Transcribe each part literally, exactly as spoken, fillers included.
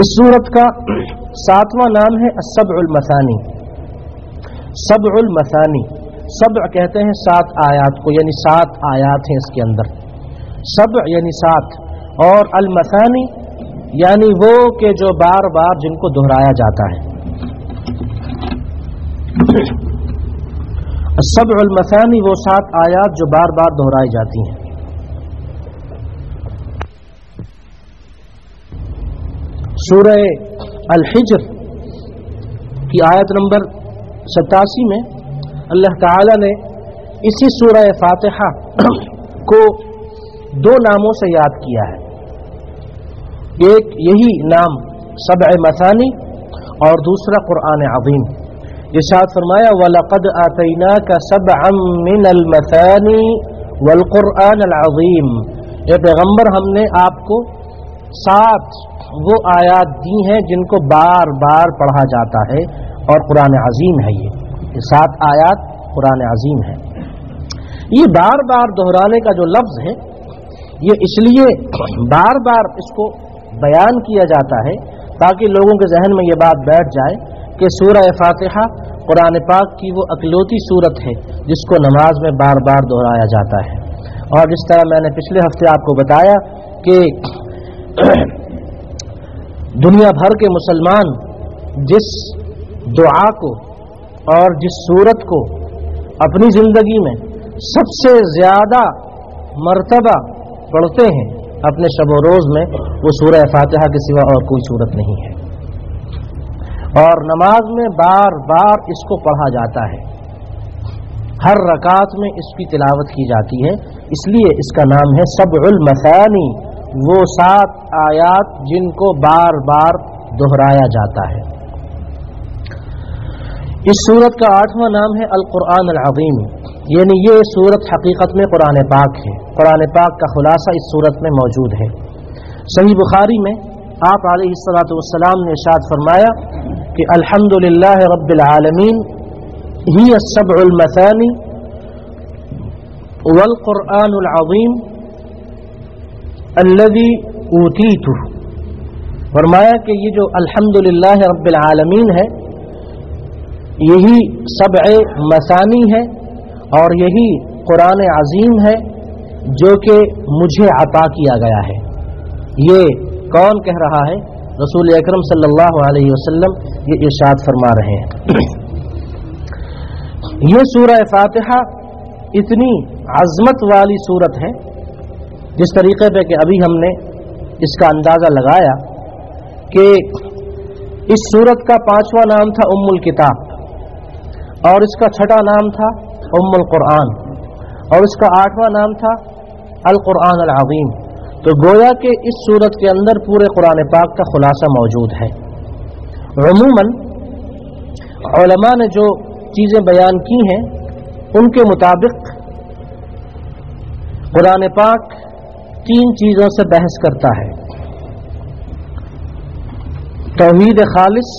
اس सूरत का सातवां नाम है असब्उल मसानी। सबउल मसानी, सब कहते हैं सात आयात को, यानी सात आयात हैं इसके अंदर। सब यानी सात, और अल मसानी यानी वो कि जो बार बार जिनको दोहराया जाता है। सबउल मसानी वो सात आयात जो बार बार दोहराई जाती हैं। सूरह अल हिज्र की आयत नंबर सतासी में अल्लाह ताला ने इसी सूरह फातिहा को दो नामों से याद किया है। एक यही नाम सबअ मसानी और दूसरा कुरान अज़ीम। इरशाद फरमाया वलक़द आतैनाका सबअम मिनल मसानी वल कुरान अल अज़ीम। ए पैगंबर, हमने आपको सात वो आयात दी हैं जिनको बार बार पढ़ा जाता है, और कुरान अज़ीम है। ये ये सात आयात कुरान अज़ीम है। ये बार बार दोहराने का जो लफ्ज़ है, ये इसलिए बार बार इसको बयान किया जाता है ताकि लोगों के जहन में ये बात बैठ जाए कि सूरह फातिहा कुरान पाक की वो अकलौती सूरत है जिसको नमाज में बार बार दोहराया जाता है। और जिस तरह मैंने पिछले हफ्ते आपको बताया कि दुनिया भर के मुसलमान जिस दुआ को और जिस सूरत को अपनी ज़िंदगी में सबसे ज़्यादा मर्तबा पढ़ते हैं अपने शब रोज़ में, वो सूरह फातिहा के सिवा और कोई सूरत नहीं है। और नमाज में बार बार इसको पढ़ा जाता है, हर रकात में इसकी तिलावत की जाती है, इसलिए इसका नाम है सबउल मसानी, वो सात आयात जिनको बार बार दोहराया जाता है। इस सूरत का आठवां नाम है अल कुरान अल अज़ीम, यानी ये सूरत हकीकत में कुरान पाक है। कुरान पाक का खुलासा इस सूरत में मौजूद है। सही बुखारी में आप अलैहिस्सलातु वस्सलाम ने इरशाद फरमाया कि अल्हम्दुलिल्लाह रब्बिल आलमीन हिय सबउल मसानी वल कुरानुल अज़ीम अल्लज़ी ऊतीतु। फरमाया कि ये जो अल्हम्दुलिल्लाह रब्बिल आलमीन है, यही सबअ मसानी है और यही कुरान अज़ीम है जो कि मुझे अता किया गया है। ये कौन कह रहा है? रसूल अकरम सल्लल्लाहु अलैहि वसल्लम ये इरशाद फरमा रहे हैं। ये सूरह फातिहा इतनी अज़मत वाली सूरत है, जिस तरीके पे कि अभी हमने इसका अंदाज़ा लगाया कि इस सूरत का पांचवा नाम था उम्मुल किताब और इसका छठा नाम था उम्मुल कुरान और इसका आठवां नाम था अल कुरान अल अज़ीम। तो गोया कि इस सूरत के अंदर पूरे कुरान पाक का खुलासा मौजूद है। उमूमन उलमा ने जो चीज़ें बयान की हैं उनके मुताबिक कुरान पाक तीन चीज़ों से बहस करता है: तौहीद खालिस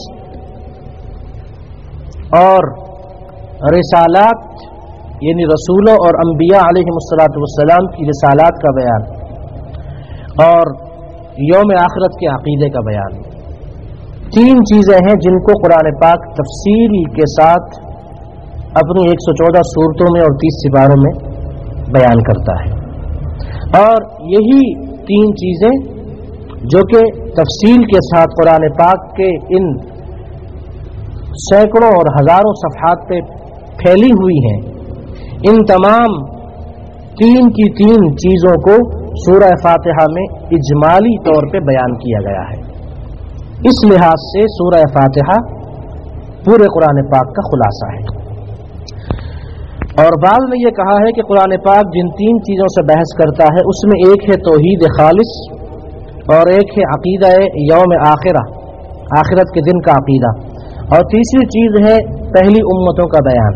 और रिसालात, यानी रसूलों और अंबिया अलैहिमुस्सलातु वस्सलाम की रिसालात का बयान, और यौम आखिरत के अकीदे का बयान। तीन चीज़ें हैं जिनको कुरान पाक तफसील के साथ अपनी एक सौ चौदह सूरतों में और तीस सिपारों में बयान करता है। और यही तीन चीज़ें जो कि तफसील के साथ कुरान पाक के इन सैकड़ों और हज़ारों सफ़हात पे फैली हुई हैं, इन तमाम तीन की तीन चीज़ों को सूरह फातिहा में इजमाली तौर पे बयान किया गया है। इस लिहाज से सूरह फातिहा पूरे कुरान पाक का खुलासा है। और बाद में ये कहा है कि कुरान पाक जिन तीन चीज़ों से बहस करता है उसमें एक है तौहीद खालिस और एक है अकीदा यौम आखिरा, आखिरत के दिन का अकीदा, और तीसरी चीज़ है पहली उम्मतों का बयान।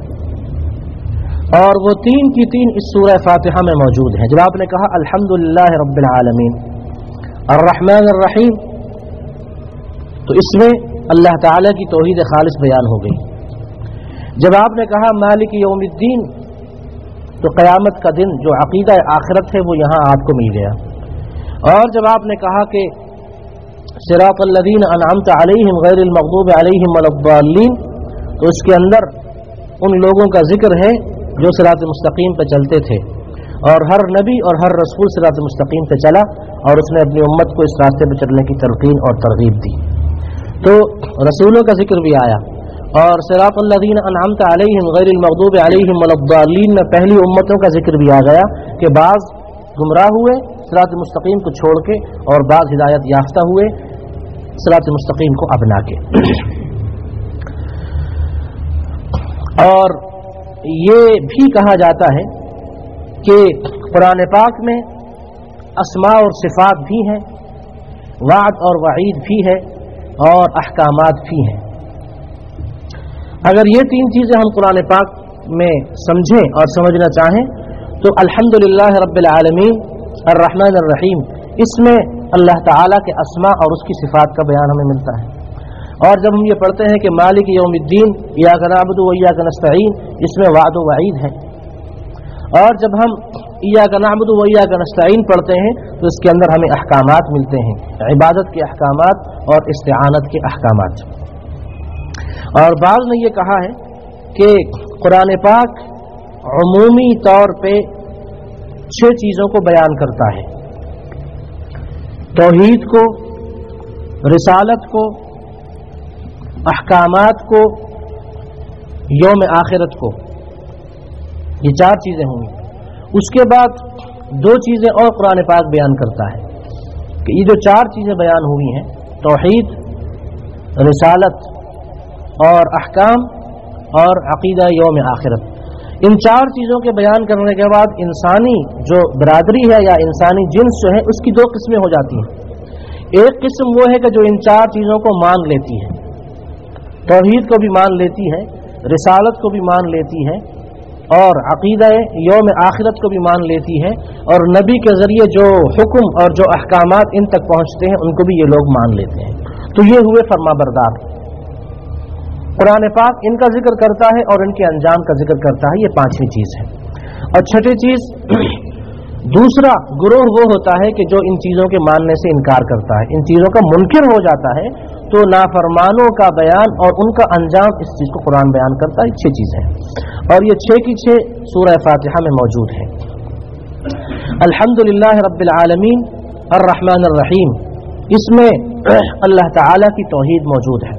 और वो तीन की तीन इस सूरह फातिहा में मौजूद हैं। जब आपने कहा अल्हम्दुलिल्लाह रब्बिल आलमीन अर्रहमान अर्रहीम, तो इसमें अल्लाह ताला की तौहीद खालिस बयान हो गई। जब आपने कहा मालिक यौमिद्दीन, तो क़यामत का दिन जो अक़ीदा आखिरत है वो यहाँ आपको मिल गया। और जब आपने कहा कि सिरात अल्लज़ीन अनअमत अलैहिम गैरिल मग़दूबि अलैहिम वलद्दाल्लीन, तो इसके अंदर उन लोगों का जिक्र है जो सिरात मुस्तकीम पर चलते थे, और हर नबी और हर रसूल सिरात मुस्तकीम पर चला और उसने अपनी उम्मत को इस रास्ते पर चलने की तलकीन और तरगीब दी। तो रसूलों का जिक्र भी आया, और सिरात अल्लज़ीन अनअमत अलैहिम गैरिल मग़दूबि अलैहिम वलद्दाल्लीन में पहली उम्मतों का जिक्र भी आ गया कि बाज़ गुमराह हुए सिरात मुस्तकीम को छोड़ के और बाज़ हिदायत याफ्ता हुए सिरात मुस्तकीम को अपना के। और ये भी कहा जाता है कि कुरान पाक में अस्मा और सिफ़ात भी हैं, वाद और वईद भी है, और अहकामात भी हैं। अगर ये तीन चीज़ें हम कुरान पाक में समझें और समझना चाहें तो अल्हम्दुलिल्लाह रब्बिल आलमीन अर्रहमान अर्रहीम, इसमें अल्लाह ताला के अस्मा और उसकी सिफ़ात का बयान हमें मिलता है। और जब हम ये पढ़ते हैं कि मालिक यौमिद्दीन इय्याका नअबुदु व इय्याका नस्तईन, इसमें वाद व वईद है। और जब हम इय्याका नअबुदु व इय्याका नस्तईन पढ़ते हैं तो इसके अंदर हमें अहकामात मिलते हैं, इबादत के अहकामात और इस्तिआनत के अहकामात। और बाज़ ने ये कहा है कि कुरान पाक उमूमी तौर पे छह चीज़ों को बयान करता है: तौहीद को, रिसालत को, अहकामात को, यौम आखिरत को। ये चार चीज़ें होंगी। उसके बाद दो चीज़ें और कुरान पाक बयान करता है कि ये जो चार चीज़ें बयान हुई हैं, तौहीद, रिसालत और अहकाम और अक़ीदा यौम आखिरत, इन चार चीज़ों के बयान करने के बाद इंसानी जो बरादरी है या इंसानी जिन्स जो है उसकी दो किस्में हो जाती हैं। एक किस्म वो है कि जो इन चार चीज़ों को मान लेती है, तौहीद को भी मान लेती है, रिसालत को भी मान लेती है, और अक़ीदा यौम आखिरत को भी मान लेती है, और नबी के ज़रिए जो हुक्म और जो अहकामात इन तक पहुँचते हैं उनको भी ये लोग मान लेते हैं। तो ये हुए फरमाबरदार। कुरान पाक इनका जिक्र करता है और इनके अंजाम का जिक्र करता है। ये पांचवी चीज़ है। और छठी चीज़, दूसरा गुरोह वो होता है कि जो इन चीज़ों के मानने से इनकार करता है, इन चीज़ों का मुनकिर हो जाता है। तो नाफरमानों का बयान और उनका अंजाम, इस चीज़ को कुरान बयान करता है। छह चीज़ें हैं और ये छह की छह सूरह फातिहा में मौजूद है। अल्हम्दुलिल्लाह रब्बिल आलमीन अर्रहमान अर्रहीम, इसमें अल्लाह ताला की तौहीद मौजूद है,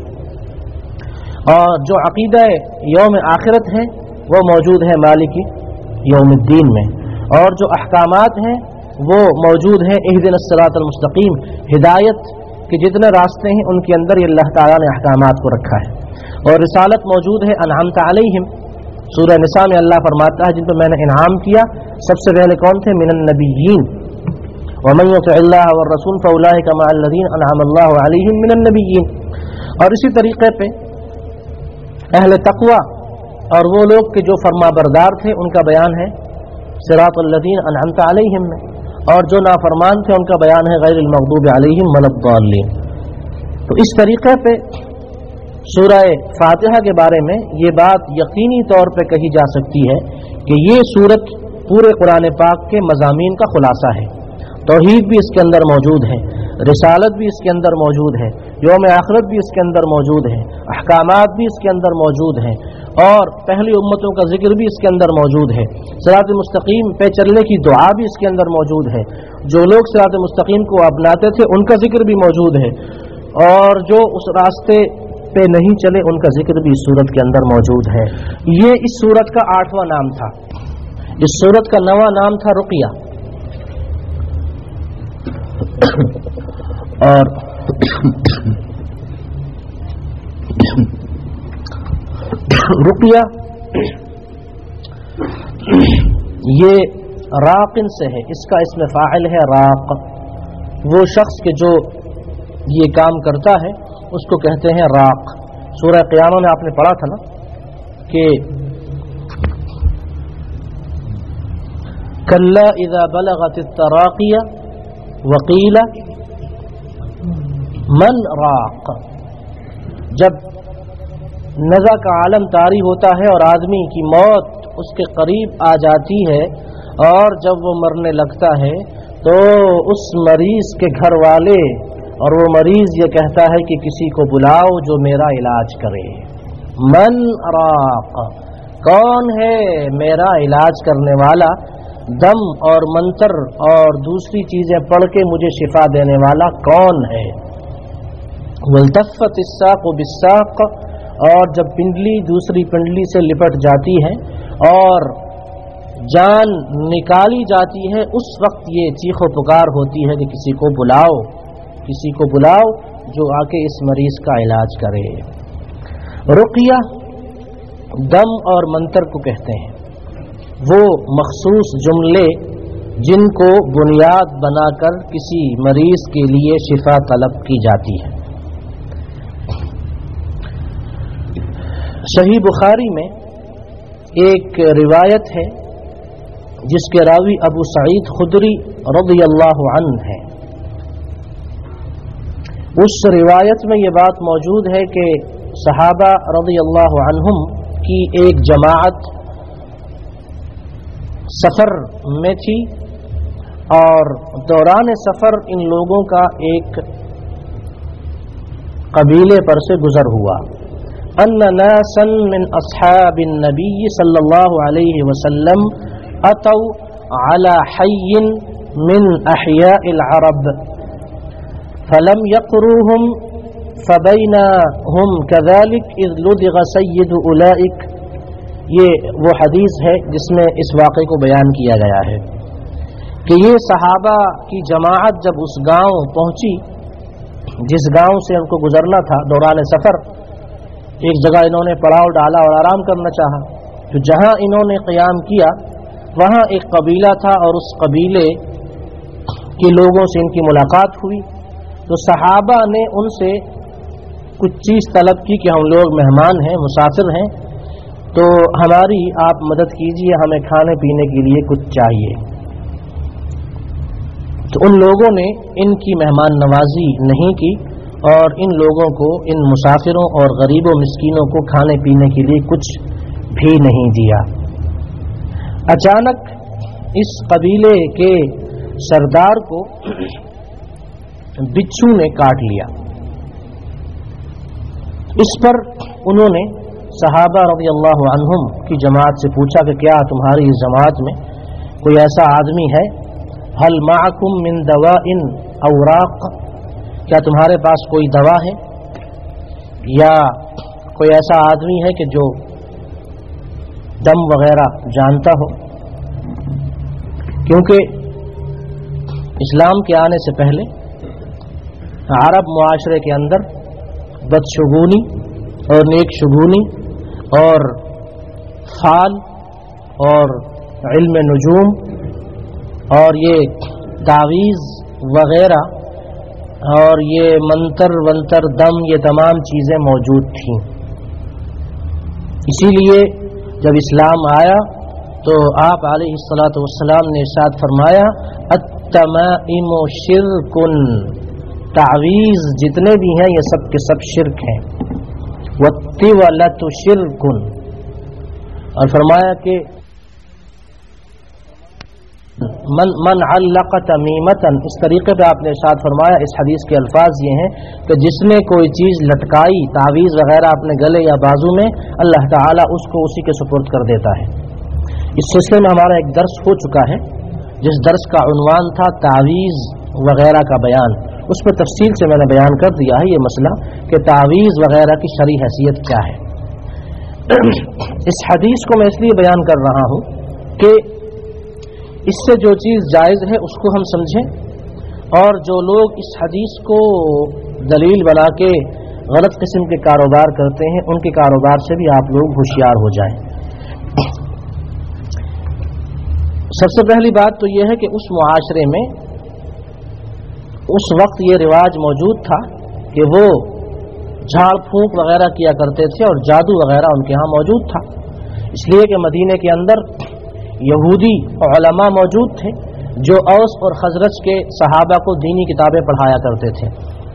और जो अक़ीदा यौम आखिरत है वो मौजूद है मालिकी यौमिद्दीन में, और जो अहकामात हैं वो मौजूद हैं इहदिनस सिरातल मुस्तकीम, हिदायत के जितने रास्ते हैं उनके अंदर ये अल्लाह ताला ने अहकामात को रखा है। और रिसालत मौजूद है अनअमत अलैहिम, सूरह निसा में अल्लाह फरमाता है जिन पर मैंने इनाम किया। सबसे पहले कौन थे? मिनन नबिय्यीन, व मन युतिइल्लाह व रसूल फउलाइका मअल्लज़ीना अनअम अल्लाहु अलैहिम मिनन नबिय्यीन। और इसी तरीके पे अहले तक़वा और वो लोग के जो फरमाबरदार थे उनका बयान है सिरातल लज़ीना अनअमत अलैहिम में, और जो नाफरमान थे उनका बयान है गैरिल मग़दूबि अलैहिम वलद्दाल्लीन। तो इस तरीके पे सूरह फातिहा के बारे में ये बात यकीनी तौर पे कही जा सकती है कि ये सूरत पूरे कुरान पाक के मज़ामीन का खुलासा है। तौहीद भी इसके अंदर मौजूद है, रिसालत भी इसके अंदर मौजूद है, यौम आखिरत भी इसके अंदर मौजूद है, अहकामात भी इसके अंदर मौजूद हैं, और पहली उम्मतों का जिक्र भी इसके अंदर मौजूद है। सिरात मुस्तकीम पे चलने की दुआ भी इसके अंदर मौजूद है। जो लोग सिरात मुस्तकीम को अपनाते थे उनका जिक्र भी मौजूद है, और जो उस रास्ते पे नहीं चले उनका जिक्र भी इस सूरत के अंदर मौजूद है। ये इस सूरत का आठवां नाम था। इस सूरत का नवां नाम था रुक़या। और रुक़या ये राक़िन से है, इसका इसमें फ़ाइल है राक़। वो शख्स के जो ये काम करता है उसको कहते हैं राक़। सूरह क़ियामा में आपने पढ़ा था ना कि कल्ला इज़ा बलगतित तराक़िया वक़ीला मन राक़। जब नज़ा का आलम तारी होता है और आदमी की मौत उसके करीब आ जाती है, और जब वो मरने लगता है तो उस मरीज के घर वाले اور وہ مریض یہ کہتا ہے کہ کسی کو بلاؤ جو میرا علاج کرے. من راق، کون ہے میرا علاج کرنے والا، دم اور منتر اور دوسری چیزیں پڑھ کے مجھے شفا دینے والا کون ہے. والتفت الساق بالساق، اور جب پنڈلی دوسری پنڈلی سے لپٹ جاتی ہے اور جان نکالی جاتی ہے، اس وقت یہ چیخ و پکار ہوتی ہے کہ کسی کو بلاؤ، کسی کو بلاؤ جو آ کے اس مریض کا علاج کرے. رقیہ دم اور منتر کو کہتے ہیں، وہ مخصوص جملے جن کو بنیاد بنا کر کسی مریض کے لیے شفا طلب کی جاتی ہے. صحیح بخاری میں ایک روایت ہے جس کے راوی ابو سعید خدری رضی اللہ عنہ ہے. اس روایت میں یہ بات موجود ہے کہ صحابہ رضی اللہ عنہم کی ایک جماعت سفر میں تھی، اور دوران سفر ان لوگوں کا ایک قبیلے پر سے گزر ہوا. ان ناسا من اصحاب النبی صلی اللہ علیہ وسلم اتوا على حي من احیاء العرب فلم يقروهم فبينهم كذلك اذ لدغ سید اولئک. یہ وہ حدیث ہے جس میں اس واقعے کو بیان کیا گیا ہے کہ یہ صحابہ کی جماعت جب اس گاؤں پہنچی جس گاؤں سے ان کو گزرنا تھا دوران سفر، ایک جگہ انہوں نے پڑاؤ ڈالا اور آرام کرنا چاہا، تو جہاں انہوں نے قیام کیا وہاں ایک قبیلہ تھا اور اس قبیلے کے لوگوں سے ان کی ملاقات ہوئی. تو صحابہ نے ان سے کچھ چیز طلب کی کہ ہم لوگ مہمان ہیں، مسافر ہیں، تو ہماری آپ مدد کیجیے، ہمیں کھانے پینے کے لیے کچھ چاہیے. تو ان لوگوں نے ان کی مہمان نوازی نہیں کی اور ان لوگوں کو، ان مسافروں اور غریب و مسکینوں کو کھانے پینے کے لیے کچھ بھی نہیں دیا. اچانک اس قبیلے کے سردار کو بچھو نے کاٹ لیا. اس پر انہوں نے صحابہ رضی اللہ عنہم کی جماعت سے پوچھا کہ کیا تمہاری اس جماعت میں کوئی ایسا آدمی ہے، هل معکم من دواء اوراق، کیا تمہارے پاس کوئی دوا ہے، یا کوئی ایسا آدمی ہے کہ جو دم وغیرہ جانتا ہو. کیونکہ اسلام کے آنے سے پہلے عرب معاشرے کے اندر بدشگونی اور نیک شگونی اور فال اور علم نجوم اور یہ تعویذ وغیرہ اور یہ منتر ونتر دم، یہ تمام چیزیں موجود تھیں. اسی لیے جب اسلام آیا تو آپ علیہ الصلاۃ والسلام نے ارشاد فرمایا التمائم شرکن، تعویذ جتنے بھی ہیں یہ سب کے سب شرک ہیں. والطولۃ شرکن، اور فرمایا کہ من من علق تمیمتا، اس طریقے پہ آپ نے ارشاد فرمایا. اس حدیث کے الفاظ یہ ہیں کہ جس نے کوئی چیز لٹکائی، تعویذ وغیرہ اپنے گلے یا بازو میں، اللہ تعالیٰ اس کو اسی کے سپرد کر دیتا ہے. اس سلسلے میں ہمارا ایک درس ہو چکا ہے جس درس کا عنوان تھا تعویذ وغیرہ کا بیان. اس میں تفصیل سے میں نے بیان کر دیا ہے یہ مسئلہ کہ تعویذ وغیرہ کی شرعی حیثیت کیا ہے. اس حدیث کو میں اس لیے بیان کر رہا ہوں کہ اس سے جو چیز جائز ہے اس کو ہم سمجھیں، اور جو لوگ اس حدیث کو دلیل بنا کے غلط قسم کے کاروبار کرتے ہیں ان کے کاروبار سے بھی آپ لوگ ہوشیار ہو جائیں. سب سے پہلی بات تو یہ ہے کہ اس معاشرے میں اس وقت یہ رواج موجود تھا کہ وہ جھاڑ پھونک وغیرہ کیا کرتے تھے اور جادو وغیرہ ان کے ہاں موجود تھا. اس لیے کہ مدینے کے اندر یہودی علماء موجود تھے جو اوس اور خزرج کے صحابہ کو دینی کتابیں پڑھایا کرتے تھے،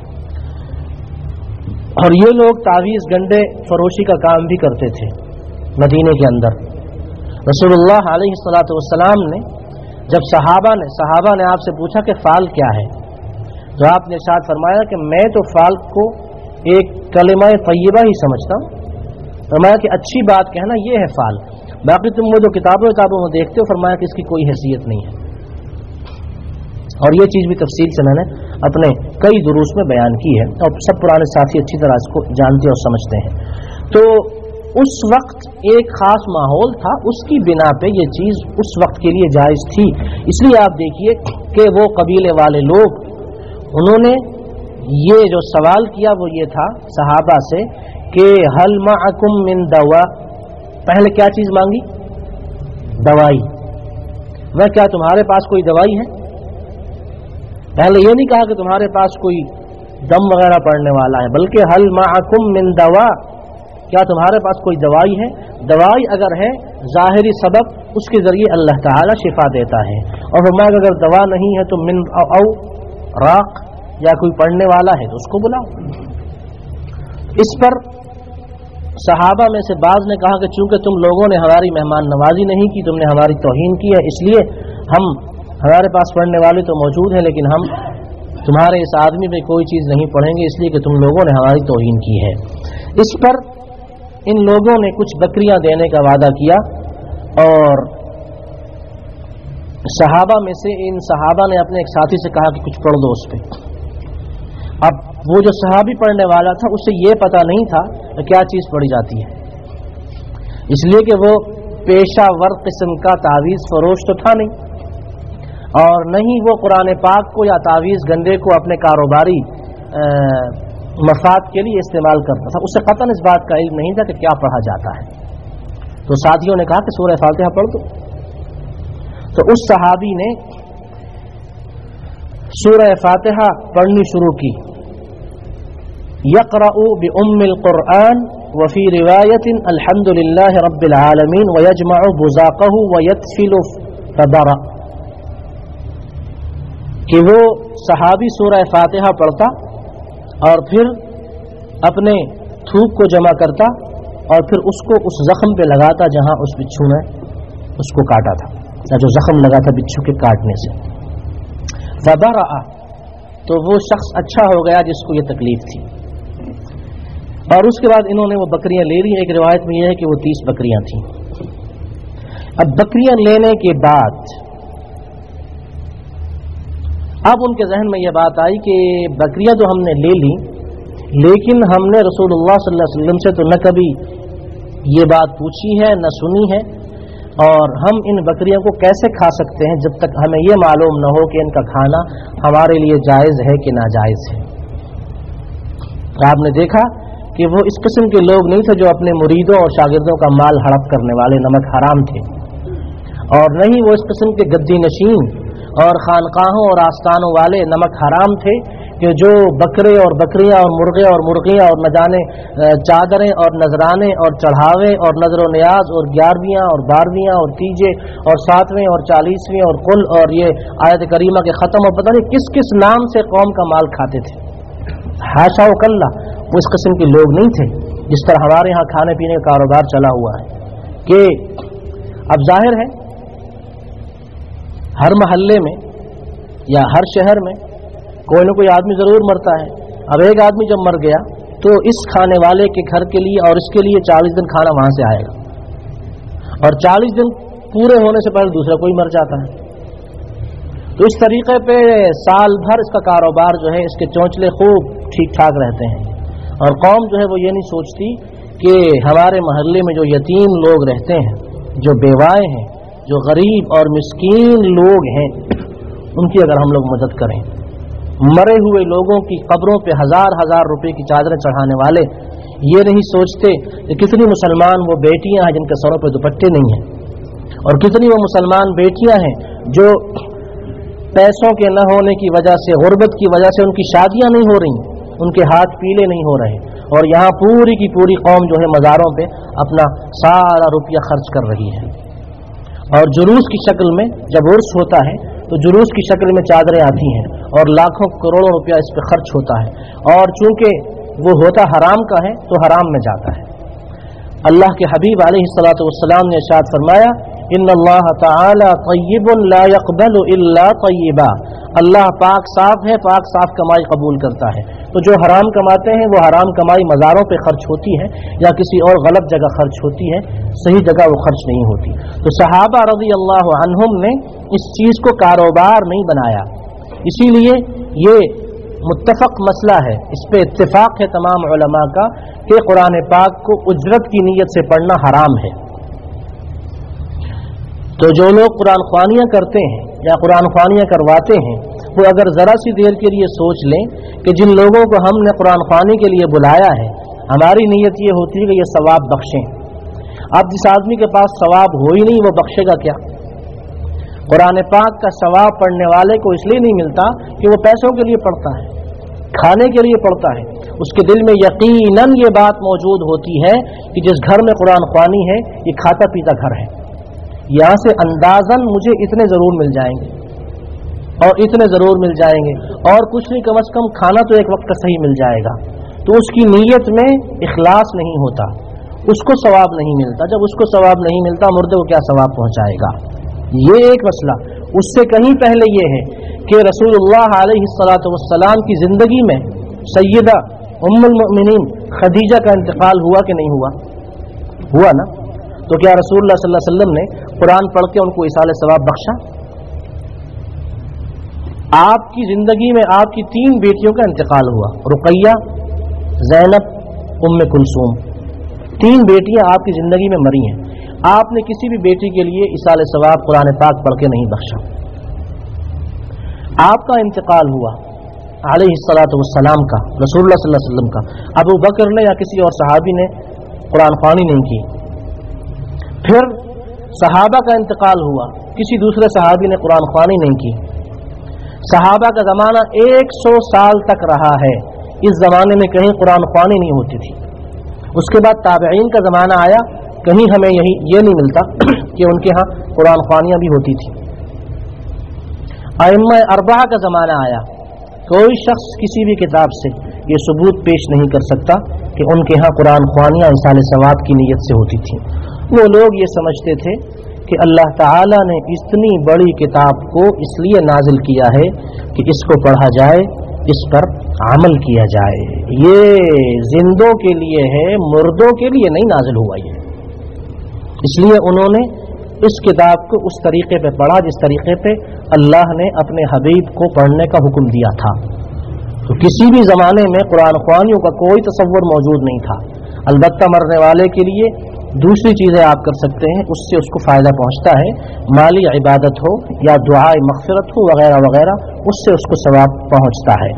اور یہ لوگ تعویذ گنڈے فروشی کا کام بھی کرتے تھے مدینے کے اندر. رسول اللہ علیہ الصلاۃ والسلام نے جب صحابہ نے صحابہ نے آپ سے پوچھا کہ فال کیا ہے، تو آپ نے ارشاد فرمایا کہ میں تو فال کو ایک کلمہ طیبہ ہی سمجھتا ہوں. فرمایا کہ اچھی بات کہنا یہ ہے فال، باقی تم وہ جو کتابوں کتابوں میں دیکھتے ہو فرمایا کہ اس کی کوئی حیثیت نہیں ہے. اور یہ چیز بھی تفصیل سے میں نے اپنے کئی دروس میں بیان کی ہے اور سب پرانے ساتھی اچھی طرح اس کو جانتے اور سمجھتے ہیں. تو اس وقت ایک خاص ماحول تھا، اس کی بنا پہ یہ چیز اس وقت کے لیے جائز تھی. اس لیے آپ دیکھیے کہ وہ قبیلے والے لوگ انہوں نے یہ جو سوال کیا وہ یہ تھا صحابہ سے کہ هل معکم من دوا، پہلے کیا چیز مانگی؟ دوائی. وہ کیا تمہارے پاس کوئی دوائی ہے؟ پہلے یہ نہیں کہا کہ تمہارے پاس کوئی دم وغیرہ پڑنے والا ہے، بلکہ هل معکم من دوا، کیا تمہارے پاس کوئی دوائی ہے؟ دوائی اگر ہے ظاہری سبب، اس کے ذریعے اللہ تعالی شفا دیتا ہے. اور فرمایا اگر دوا نہیں ہے تو من او راق، یا کوئی پڑھنے والا ہے تو اس کو بلاؤ. اس پر صحابہ میں سے بعض نے کہا کہ چونکہ تم لوگوں نے ہماری مہمان نوازی نہیں کی، تم نے ہماری توہین کی ہے، اس لیے ہم ہمارے پاس پڑھنے والے تو موجود ہیں لیکن ہم تمہارے اس آدمی پہ کوئی چیز نہیں پڑھیں گے اس لیے کہ تم لوگوں نے ہماری توہین کی ہے. اس پر ان لوگوں نے کچھ بکریاں دینے کا وعدہ کیا اور صحابہ میں سے ان صحابہ نے اپنے ایک ساتھی سے کہا کہ کچھ پڑھ دو اس پہ. اب وہ جو صحابی پڑھنے والا تھا اسے یہ پتہ نہیں تھا کہ کیا چیز پڑھی جاتی ہے، اس لیے کہ وہ پیشہ ور قسم کا تعویذ فروش تو تھا نہیں، اور نہیں وہ قرآن پاک کو یا تعویذ گندے کو اپنے کاروباری مفاد کے لیے استعمال کرتا تھا. اسے قطعاً اس بات کا علم نہیں تھا کہ کیا پڑھا جاتا ہے. تو ساتھیوں نے کہا کہ سورہ فاتحہ پڑھ دو. تو اس صحابی نے سورہ فاتحہ پڑھنی شروع کی. یقرأ بأم القرآن وفی روایت الحمد للہ رب العالمین ویجمع بزاقہ ویتفل فدرا، کہ وہ صحابی سورہ فاتحہ پڑھتا اور پھر اپنے تھوک کو جمع کرتا اور پھر اس کو اس زخم پہ لگاتا جہاں اس بچھو نے اس کو کاٹا تھا، یا جو زخم لگا تھا بچھو کے کاٹنے سے. فبرأ، تو وہ شخص اچھا ہو گیا جس کو یہ تکلیف تھی. اور اس کے بعد انہوں نے وہ بکریاں لے لی. ایک روایت میں یہ ہے کہ وہ تیس بکریاں تھیں. اب بکریاں لینے کے بعد اب ان کے ذہن میں یہ بات آئی کہ بکریاں تو ہم نے لے لی لیکن ہم نے رسول اللہ صلی اللہ علیہ وسلم سے تو نہ کبھی یہ بات پوچھی ہے نہ سنی ہے، اور ہم ان بکریوں کو کیسے کھا سکتے ہیں جب تک ہمیں یہ معلوم نہ ہو کہ ان کا کھانا ہمارے لیے جائز ہے کہ ناجائز ہے. آپ نے دیکھا کہ وہ اس قسم کے لوگ نہیں تھے جو اپنے مریدوں اور شاگردوں کا مال ہڑپ کرنے والے نمک حرام تھے، اور نہ ہی وہ اس قسم کے گدی نشین اور خانقاہوں اور آستانوں والے نمک حرام تھے کہ جو بکرے اور بکریاں اور مرغے اور مرغیاں اور نہ جانے چادریں اور نذرانے اور چڑھاوے اور نظر و نیاز اور گیارہویں اور بارہویں اور تیجے اور ساتویں اور چالیسویں اور قل اور یہ آیت کریمہ کے ختم اور پتہ نہیں کس کس نام سے قوم کا مال کھاتے تھے. حاشا و کلا، وہ اس قسم کے لوگ نہیں تھے جس طرح ہمارے ہاں کھانے پینے کا کاروبار چلا ہوا ہے کہ اب ظاہر ہے ہر محلے میں یا ہر شہر میں کوئی نہ کوئی آدمی ضرور مرتا ہے. اب ایک آدمی جب مر گیا تو اس کھانے والے کے گھر کے لیے اور اس کے لیے چالیس دن کھانا وہاں سے آئے گا، اور چالیس دن پورے ہونے سے پہلے دوسرا کوئی مر جاتا ہے. تو اس طریقے پہ سال بھر اس کا کاروبار جو ہے اس کے چونچلے خوب ٹھیک ٹھاک رہتے ہیں، اور قوم جو ہے وہ یہ نہیں سوچتی کہ ہمارے محلے میں جو یتیم لوگ رہتے ہیں، جو بیوائیں ہیں، جو غریب اور مسکین لوگ ہیں، ان کی اگر ہم لوگ مدد کریں. مرے ہوئے لوگوں کی قبروں پہ ہزار ہزار روپے کی چادریں چڑھانے والے یہ نہیں سوچتے کہ کتنی مسلمان وہ بیٹیاں ہیں جن کے سروں پہ دوپٹے نہیں ہیں، اور کتنی وہ مسلمان بیٹیاں ہیں جو پیسوں کے نہ ہونے کی وجہ سے، غربت کی وجہ سے ان کی شادیاں نہیں ہو رہی، ان کے ہاتھ پیلے نہیں ہو رہے، اور یہاں پوری کی پوری قوم جو ہے مزاروں پہ اپنا سارا روپیہ خرچ کر رہی ہے. اور جلوس کی شکل میں جب عرس ہوتا ہے تو جلوس کی شکل میں چادریں آتی ہیں اور لاکھوں کروڑوں روپیہ اس پہ خرچ ہوتا ہے، اور چونکہ وہ ہوتا حرام کا ہے تو حرام میں جاتا ہے. اللہ کے حبیب علیہ الصلوۃ والسلام نے ارشاد فرمایا ان اللہ تعالی طیب لا يقبل الا طیبا، اللہ پاک صاف ہے، پاک صاف کمائی قبول کرتا ہے. تو جو حرام کماتے ہیں وہ حرام کمائی مزاروں پہ خرچ ہوتی ہے یا کسی اور غلط جگہ خرچ ہوتی ہے، صحیح جگہ وہ خرچ نہیں ہوتی. تو صحابہ رضی اللہ عنہم نے اس چیز کو کاروبار نہیں بنایا. اسی لیے یہ متفق مسئلہ ہے، اس پہ اتفاق ہے تمام علماء کا کہ قرآن پاک کو اجرت کی نیت سے پڑھنا حرام ہے. تو جو لوگ قرآن خوانیاں کرتے ہیں یا قرآن خوانیاں کرواتے ہیں وہ اگر ذرا سی دیر کے لیے سوچ لیں کہ جن لوگوں کو ہم نے قرآن خوانی کے لیے بلایا ہے ہماری نیت یہ ہوتی ہے کہ یہ ثواب بخشیں. اب جس آدمی کے پاس ثواب ہو ہی نہیں وہ بخشے گا کیا؟ قرآن پاک کا ثواب پڑھنے والے کو اس لیے نہیں ملتا کہ وہ پیسوں کے لیے پڑھتا ہے، کھانے کے لیے پڑھتا ہے. اس کے دل میں یقیناً یہ بات موجود ہوتی ہے کہ جس گھر میں قرآن خوانی ہے یہ کھاتا پیتا گھر ہے، یہاں سے اندازاً مجھے اتنے ضرور مل جائیں گے اور اتنے ضرور مل جائیں گے اور کچھ نہیں، کم از کم کھانا تو ایک وقت کا صحیح مل جائے گا. تو اس کی نیت میں اخلاص نہیں ہوتا، اس کو ثواب نہیں ملتا. جب اس کو ثواب نہیں ملتا مردے کو کیا ثواب پہنچائے گا؟ یہ ایک مسئلہ. اس سے کہیں پہلے یہ ہے کہ رسول اللہ علیہ الصلوۃ والسلام کی زندگی میں سیدہ ام المؤمنین خدیجہ کا انتقال ہوا کہ نہیں ہوا؟ ہوا نا. تو کیا رسول اللہ صلی اللہ علیہ وسلم نے قرآن پڑھ کے ان کو ایصال ثواب بخشا؟ آپ کی زندگی میں آپ کی تین بیٹیوں کا انتقال ہوا، رقیہ، زینب، ام کلثوم. تین بیٹیاں آپ کی زندگی میں مری ہیں. آپ نے کسی بھی بیٹی کے لیے ایصال ثواب قرآن پاک پڑھ کے نہیں بخشا. آپ کا انتقال ہوا علیہ الصلوۃ والسلام کا، رسول اللہ صلی اللہ علیہ وسلم کا. ابو بکر نے یا کسی اور صحابی نے قرآن خوانی نہیں کی. پھر صحابہ کا انتقال ہوا، کسی دوسرے صحابی نے قرآن خوانی نہیں کی. صحابہ کا زمانہ ایک سو سال تک رہا ہے. اس زمانے میں کہیں قرآن خوانی نہیں ہوتی تھی. اس کے بعد تابعین کا زمانہ آیا، کہیں ہمیں یہی یہ نہیں ملتا کہ ان کے ہاں قرآن خوانیاں بھی ہوتی تھی. ائمہ اربعہ کا زمانہ آیا، کوئی شخص کسی بھی کتاب سے یہ ثبوت پیش نہیں کر سکتا کہ ان کے ہاں قرآن خوانیاں ایصال ثواب کی نیت سے ہوتی تھیں. وہ لوگ یہ سمجھتے تھے کہ اللہ تعالیٰ نے اتنی بڑی کتاب کو اس لیے نازل کیا ہے کہ اس کو پڑھا جائے، اس پر عمل کیا جائے. یہ زندوں کے لیے ہے، مردوں کے لیے نہیں نازل ہوا. یہ اس لیے انہوں نے اس کتاب کو اس طریقے پہ پڑھا جس طریقے پہ اللہ نے اپنے حبیب کو پڑھنے کا حکم دیا تھا. تو کسی بھی زمانے میں قرآن خوانیوں کا کوئی تصور موجود نہیں تھا. البتہ مرنے والے کے لیے دوسری چیزیں آپ کر سکتے ہیں، اس سے اس کو فائدہ پہنچتا ہے، مالی عبادت ہو یا دعائے مغفرت ہو وغیرہ وغیرہ، اس سے اس کو ثواب پہنچتا ہے.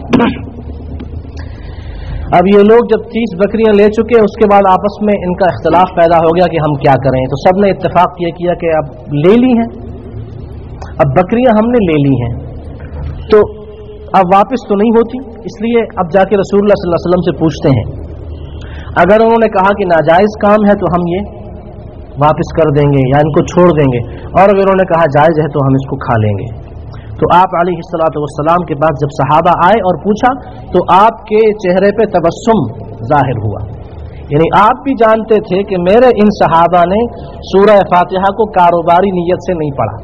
اب یہ لوگ جب تیس بکریاں لے چکے اس کے بعد آپس میں ان کا اختلاف پیدا ہو گیا کہ ہم کیا کریں. تو سب نے اتفاق یہ کیا کہ اب لے لی ہیں، اب بکریاں ہم نے لے لی ہیں تو اب واپس تو نہیں ہوتی. اس لیے اب جا کے رسول اللہ صلی اللہ علیہ وسلم سے پوچھتے ہیں. اگر انہوں نے کہا کہ ناجائز کام ہے تو ہم یہ واپس کر دیں گے یا ان کو چھوڑ دیں گے، اور اگر انہوں نے کہا جائز ہے تو ہم اس کو کھا لیں گے. تو آپ علیہ الصلوۃ والسلام کے بعد جب صحابہ آئے اور پوچھا تو آپ کے چہرے پہ تبسم ظاہر ہوا. یعنی آپ بھی جانتے تھے کہ میرے ان صحابہ نے سورہ فاتحہ کو کاروباری نیت سے نہیں پڑھا،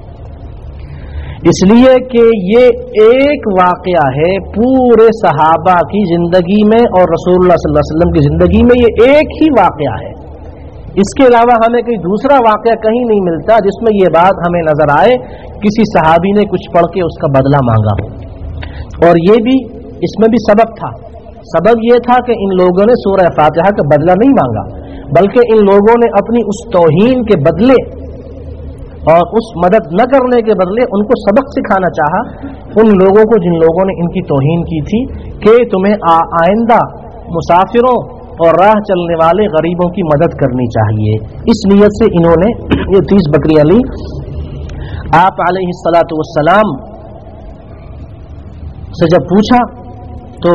اس لیے کہ یہ ایک واقعہ ہے پورے صحابہ کی زندگی میں اور رسول اللہ صلی اللہ علیہ وسلم کی زندگی میں یہ ایک ہی واقعہ ہے. اس کے علاوہ ہمیں کوئی دوسرا واقعہ کہیں نہیں ملتا جس میں یہ بات ہمیں نظر آئے کسی صحابی نے کچھ پڑھ کے اس کا بدلہ مانگا ہو. اور یہ بھی اس میں بھی سبب تھا. سبب یہ تھا کہ ان لوگوں نے سورہ فاتحہ کا بدلہ نہیں مانگا، بلکہ ان لوگوں نے اپنی اس توہین کے بدلے اور اس مدد نہ کرنے کے بدلے ان کو سبق سکھانا چاہا، ان لوگوں کو جن لوگوں نے ان کی توہین کی تھی، کہ تمہیں آئندہ مسافروں اور راہ چلنے والے غریبوں کی مدد کرنی چاہیے. اس نیت سے انہوں نے یہ تیس بکریاں لی. آپ علیہ الصلوۃ والسلام سے جب پوچھا تو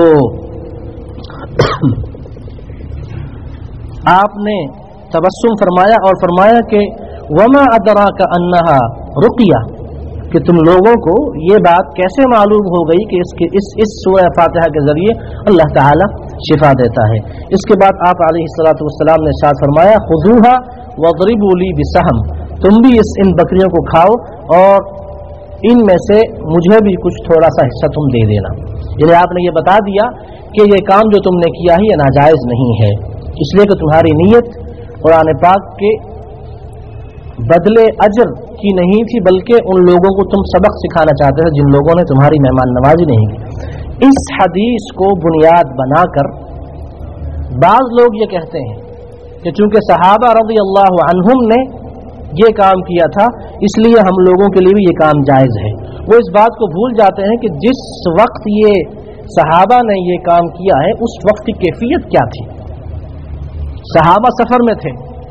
آپ نے تبسم فرمایا اور فرمایا کہ وما ادراک انہا رقیہ، کہ تم لوگوں کو یہ بات کیسے معلوم ہو گئی کہ اس کے اس اس سورہ فاتحہ کے ذریعے اللہ تعالی شفا دیتا ہے. اس کے بعد آپ علیہ الصلوۃ والسلام نے ارشاد فرمایا خذوها واضربوا لی بسہم، تم بھی اس ان بکریوں کو کھاؤ اور इन में से मुझे भी कुछ थोड़ा सा हिस्सा तुम दे देना। यानी आपने ये बता दिया कि ये काम जो तुमने किया है ये नाजायज़ नहीं है, इसलिए कि तुम्हारी नीयत कुरान पाक के बदले अजर की नहीं थी, बल्कि उन लोगों को तुम सबक सिखाना चाहते थे जिन लोगों ने तुम्हारी मेहमान नवाजी नहीं की। इस हदीस को बुनियाद बनाकर बाज़ लोग ये कहते हैं कि चूंकि सहाबा रज़ी अल्लाह अन्हुम ने ये काम किया था इसलिए हम लोगों के लिए भी ये काम जायज़ है। वो इस बात को भूल जाते हैं कि जिस वक्त ये सहाबा ने ये काम किया है उस वक्त की कैफियत क्या थी। सहाबा सफ़र में थे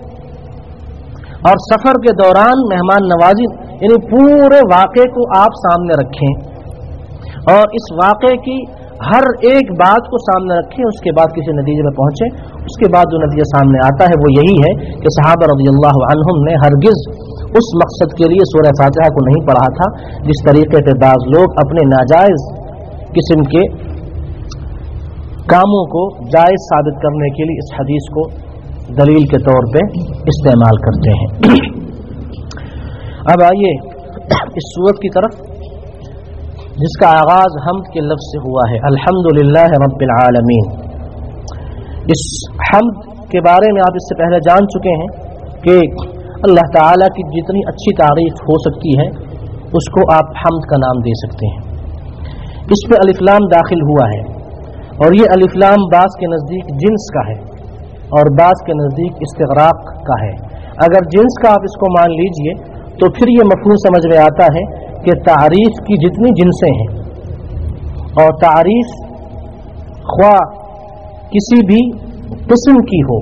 और सफ़र के दौरान मेहमान नवाजी, यानी पूरे वाक़े को आप सामने रखें और इस वाक़े की हर एक बात को सामने रखें, उसके बाद किसी नतीजे में पहुंचे। उसके बाद जो नतीजा सामने आता है वो यही है कि सहाबा रज़ियल्लाहु अन्हुम ने हरगिज़ उस मकसद के लिए सूरह फातिहा को नहीं पढ़ा था जिस तरीके से बाज़ लोग अपने नाजायज़ किस्म के कामों को जायज़ साबित करने के लिए इस हदीस को दलील के तौर पे इस्तेमाल करते हैं। अब आइए इस सूरत की तरफ जिसका आगाज़ हम्द के लफ्ज़ से हुआ है, अल्हम्दुलिल्लाह रब्बिल आलमीन। इस हम्द के बारे में आप इससे पहले जान चुके हैं कि अल्लाह ताला की जितनी अच्छी तारीफ़ हो सकती है उसको आप हम्द का नाम दे सकते हैं। इस पे अलिफ लाम दाखिल हुआ है और ये अलिफ लाम बाज़ के नज़दीक जिन्स का है और बाज़ के नज़दीक इस्तिग़राक़ का है। अगर जिन्स का आप इसको मान लीजिए तो फिर ये मफ़हूम समझ में आता है कि तारीफ़ की जितनी जिनसें हैं और तारीफ़ ख्वा किसी भी किस्म की हो,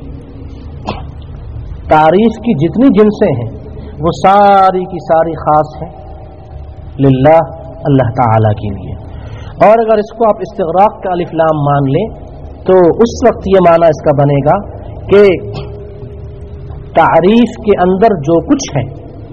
तारीफ़ की जितनी जिनसें हैं वो सारी की सारी ख़ास हैं लिल्लाह, अल्लाह ताला के लिए। और अगर इसको आप इस्तिग़राक़ का अलिफ लाम मान लें तो उस वक्त ये माना इसका बनेगा कि तारीफ़ के अंदर जो कुछ है,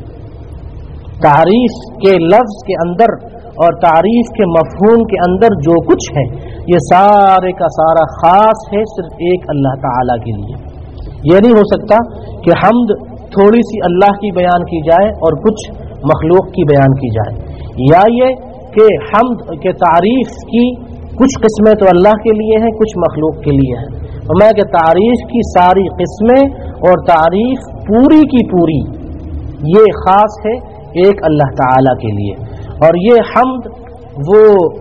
तारीफ़ के लफ्ज़ के अंदर और तारीफ़ के मफ़हूम के अंदर जो कुछ है ये सारे का सारा ख़ास है सिर्फ एक अल्लाह ताला के लिए। ये नहीं हो सकता कि हम्द थोड़ी सी अल्लाह की बयान की जाए और कुछ मखलूक की बयान की जाए, या ये कि हम्द के तारीफ़ की कुछ किस्में तो अल्लाह के लिए हैं कुछ मखलूक के लिए हैं। और मैं कि तारीफ़ की सारी किस्में और तारीफ़ पूरी की पूरी ये ख़ास है एक अल्लाह ताला के लिए। और ये हम्द वो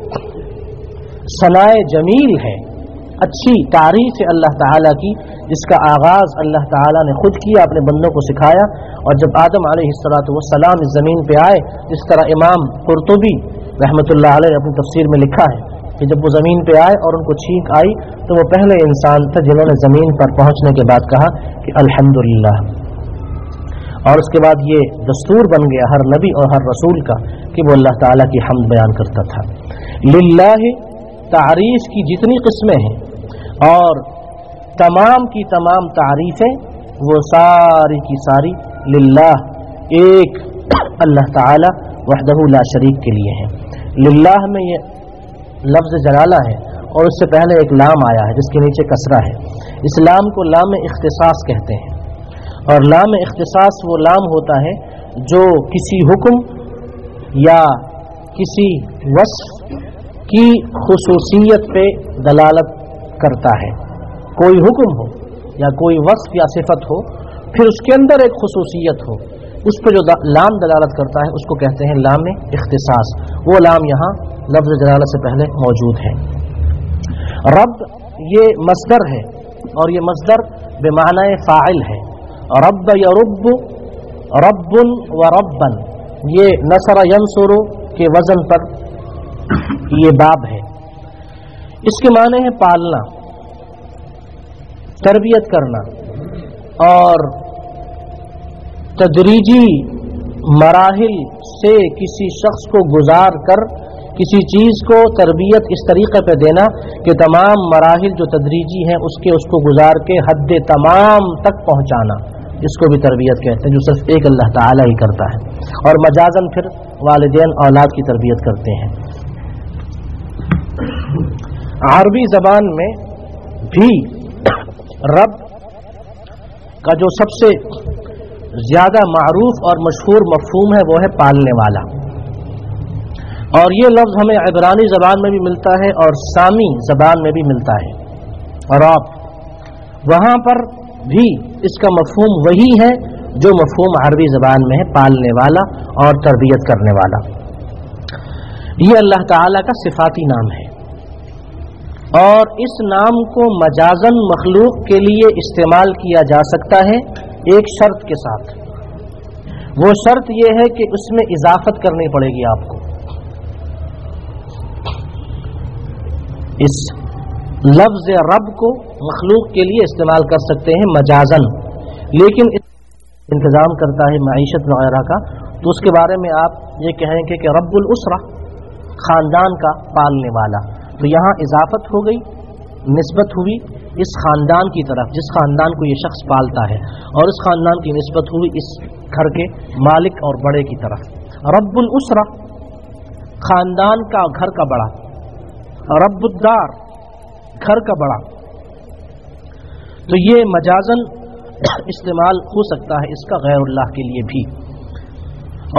सनाए जमील है, अच्छी तारीफ़ है अल्लाह ताला की जिसका आगाज़ अल्लाह ताला ने खुद किया, अपने बंदों को सिखाया। और जब आदम अलैहिस्सलातु वस्सलाम इस ज़मीन पे आए, जिस तरह इमाम कुर्तुबी रहमतुल्लाह अलैह ने अपनी तफसीर में लिखा है कि जब वो ज़मीन पे आए और उनको छींक आई तो वो पहले इंसान थे जिन्होंने ज़मीन पर पहुँचने के बाद कहा कि अल्हम्दुलिल्लाह। और उसके बाद ये दस्तूर बन गया हर नबी और हर रसूल का कि वो अल्लाह ताला की हम्द बयान करता था। लिल्लाह तारीफ़ की जितनी किस्में हैं और तमाम की तमाम तारीफ़ें वो सारी की सारी लिल्लाह एक अल्लाह ताला वहदहू ला शरीक के लिए हैं। लिल्लाह में ये लफ्ज़ जलाला है और उससे पहले एक लाम आया है जिसके नीचे कसरा है। इस लाम को लाम इख्तिसास कहते हैं और लाम इख्तिसास वो लाम होता है जो किसी हुक्म या किसी वस्फ की खुसूसियत पे दलालत करता है। कोई हुक्म हो या कोई वस्फ या सिफत हो, फिर उसके अंदर एक खुसूसियत हो, उस पर जो लाम दलालत करता है उसको कहते हैं लाम इख्तिसास। वो लाम यहाँ लफ्ज़ जलालत से पहले मौजूद है। रब ये मस्दर है और ये मस्दर बेमाना फ़ाइल है। रब्ब यरुब्बु रब्बुन व रब्बन, ये नसर यंसुरु के वज़न पर ये बाब है। इसके माने है पालना, तरबियत करना और तदरीजी मराहिल से किसी शख्स को गुजार कर किसी चीज़ को तरबियत इस तरीक़े पे देना कि तमाम मराहिल जो तदरीजी हैं उसके उसको गुजार के हद तमाम तक पहुँचाना, इसको भी तरबियत कहते हैं, जो सिर्फ एक अल्लाह ताला ही करता है। और मजाजन फिर वालिदैन औलाद की तरबियत करते हैं। अरबी ज़बान में भी रब का जो सबसे ज़्यादा मारूफ और मशहूर मफ़हूम है वो है पालने वाला। اور یہ لفظ ہمیں عبرانی زبان میں بھی ملتا ہے اور سامی زبان میں بھی ملتا ہے. رب وہاں پر بھی اس کا مفہوم وہی ہے جو مفہوم عربی زبان میں ہے، پالنے والا اور تربیت کرنے والا. یہ اللہ تعالیٰ کا صفاتی نام ہے، اور اس نام کو مجازن مخلوق کے لیے استعمال کیا جا سکتا ہے ایک شرط کے ساتھ. وہ شرط یہ ہے کہ اس میں اضافت کرنی پڑے گی آپ کو. اس لفظ رب کو مخلوق کے لیے استعمال کر سکتے ہیں مجازن، لیکن انتظام کرتا ہے معیشت وغیرہ کا، تو اس کے بارے میں آپ یہ کہیں گے کہ رب الاسرہ، خاندان کا پالنے والا. تو یہاں اضافت ہو گئی، نسبت ہوئی اس خاندان کی طرف جس خاندان کو یہ شخص پالتا ہے، اور اس خاندان کی نسبت ہوئی اس گھر کے مالک اور بڑے کی طرف. رب الاسرہ خاندان کا، گھر کا بڑا. رب الدار گھر کا بڑا. تو یہ مجازن استعمال ہو سکتا ہے اس کا غیر اللہ کے لیے بھی.